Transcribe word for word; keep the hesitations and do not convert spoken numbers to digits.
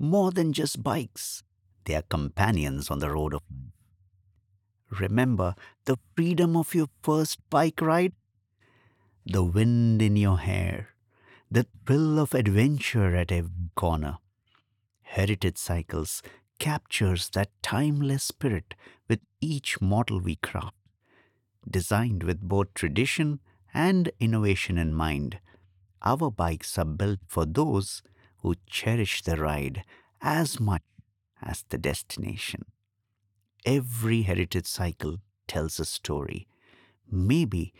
More than just bikes, they are companions on the road of life. Remember the freedom of your first bike ride? The wind in your hair, the thrill of adventure at every corner. Heritage Cycles captures that timeless spirit with each model we craft, designed with both tradition and innovation in mind. Our bikes are built for those who cherish the ride as much as the destination. Every heritage cycle tells a story. Maybe